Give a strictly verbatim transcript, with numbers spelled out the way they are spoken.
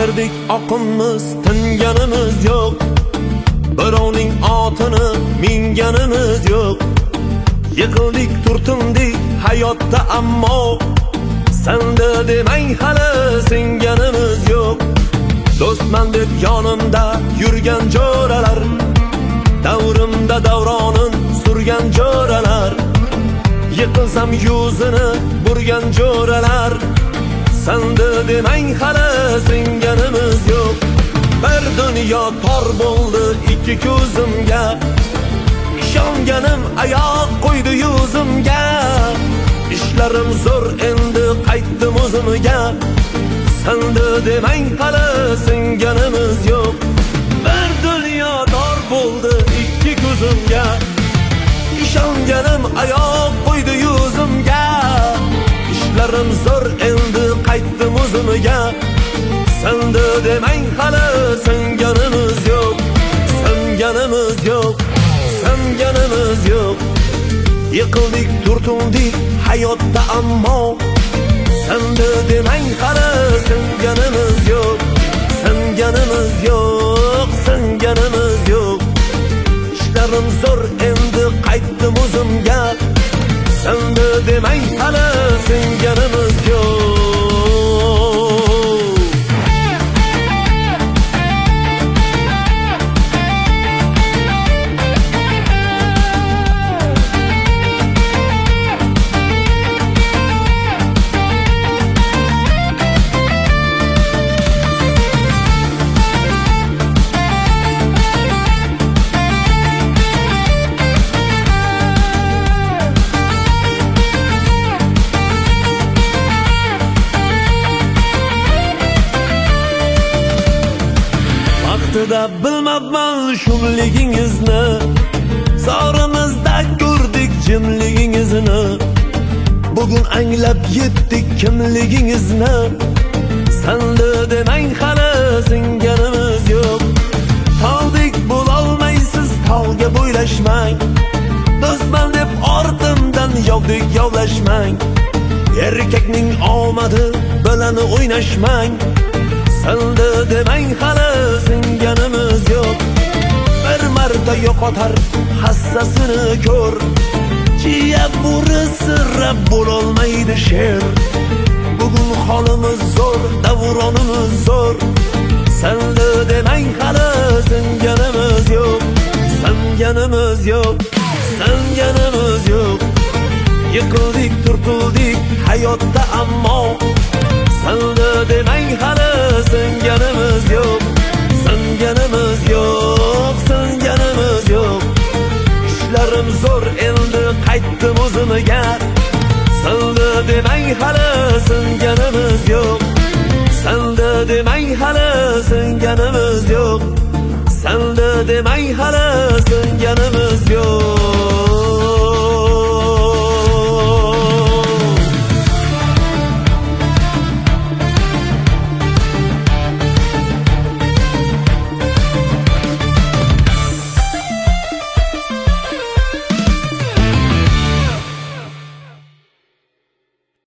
Oqirdik oqimiz, tinganimiz yo'q. Birovning otini minganimiz yo'q. Yiqildik, turtindik hayotda, ammo senda demang hali singanimiz yo'q. Do'stman deb yonimda yurgan jo'ralar, davrimda davronin surgan jo'ralar, yiqilsam yuzini burgan jo'ralar, senda demang hali singanimiz yo'q. Bir dunyo tor bo'ldi ikki ko'zimga, ishonganim oyoq qo'ydi yuzimga. Ishlarim zo'r, endi qaytdim o'zimga, senda demang hali singanimiz yo'q. Bir dunyo tor bo'ldi ikki ko'zimga, ishonganim oyoq qo'ydi yuzimga. Ishlarim zo'r, endi qaytdim o'zimga, senda demang hali singanimiz yo'q. Singanimiz yo'q, singanimiz yo'q. Yiqildik, turtindik hayotda, ammo senda demang hali singanimiz yo'q. Singanimiz yo'q, singanimiz yo'q. Ishlarim zo'r, endi qaytdim o'zimga, senda demang hali singanimiz yo'q. Vaqtida bilmabman shumligingizni, zorimizda ko'rdik jimligingizni. Bugun anglab yetdik kimligingizni, senda demang hali singanimiz yo'q. Tog'dek bo'lolmaysiz, tog'ga bo'ylashmang. Do'stman deb ortimdan yovdek yovlashmang. Erkakning omadi bilan o'ynashmang, senda demang hali singanimiz yo'q. Bir marta yo'qotar hassasini ko'r, jiya burisi rab bo'lolmaydi sher. Bugun holimiz zo'r, davronimiz zo'r, senda demang hali singanimiz yo'q. Singanimiz yo'q, singanimiz yo'q. Yiqildik, turtildik hayotda, ammo senda demang hali singanimiz yo'q. Singanimiz yo'q, singanimiz yo'q. Ishlarim zo'r, endi qaytdim o'zimga, senda demang hali singanimiz yo'q. Senda demang hali singanimiz yo'q. Senda demang hali singanimiz yo'q.